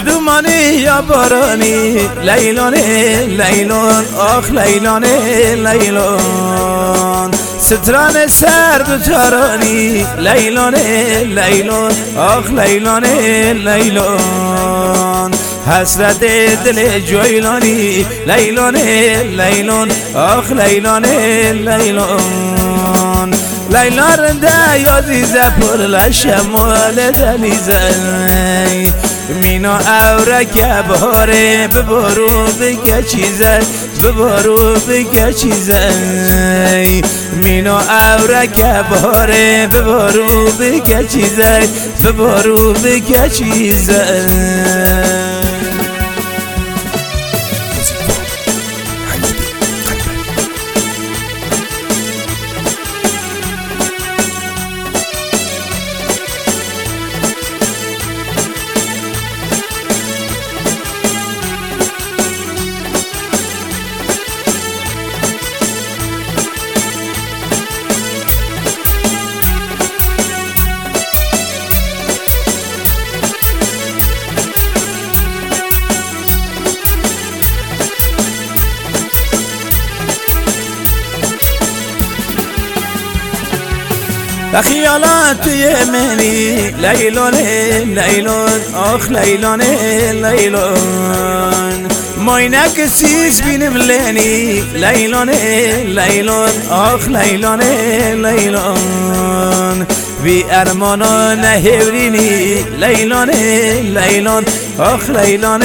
دومانی یا بارانی لیلانه لیلان آخ لیلانه لیلان ستران سرد و تارانی لیلانه لیلان آخ لیلانه لیلان حسرت دل جویلانی لیلانه لیلان آخ لیلانه لیلان لیلا رنده یازیزه پر لشمال دلیزه مینا اورکه بهاره ببارو بگه چیزه ببارو بگه چیزه مینا اورکه بهاره ببارو بگه چیزه ببارو بگه چیزه خیالات منی لیلان لیلان آخ لیلان لیلان ماینک سیز بینم لینی لیلان لیلان آخ لیلان لیلان بی ارمانا نهورینی لیلان لیلان آخ لیلان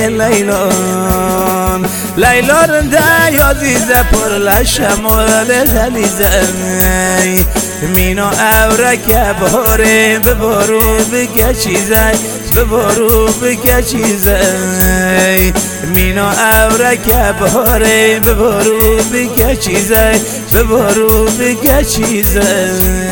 لیلان لیلا رنده یازیزه پر لشمال دلیزه مینا اورکه بهاره ببارو بگه چیزه ببارو بگه چیزه مینا اورکه بهاره ببارو بگه چیزه ببارو بگه چیزه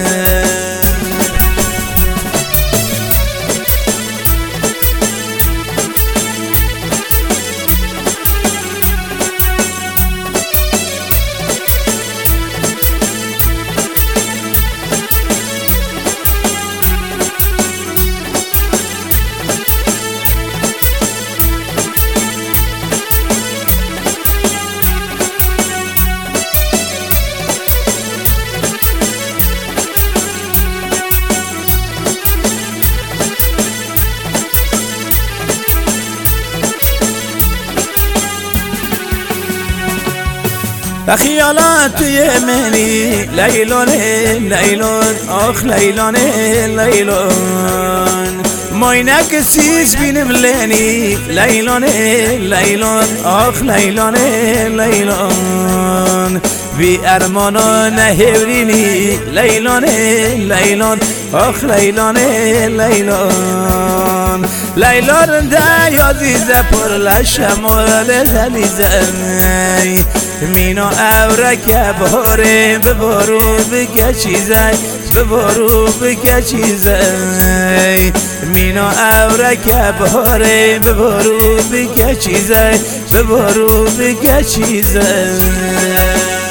خیالات منی لیلان لیلان آخ لیلان لیلان ماینک سیز بینم لینی لیلان لیلان آخ لیلان لیلان بی ارمانا نهورینی لیلان لیلان آخ لیلان لیلان لیلا رنده یازیزه پر لشمال دلیزه مینا اورکه بهاره ببارو بگه چیزه ببارو بگه چیزه مینا اورکه بهاره ببارو بگه چیزه ببارو بگه چیزه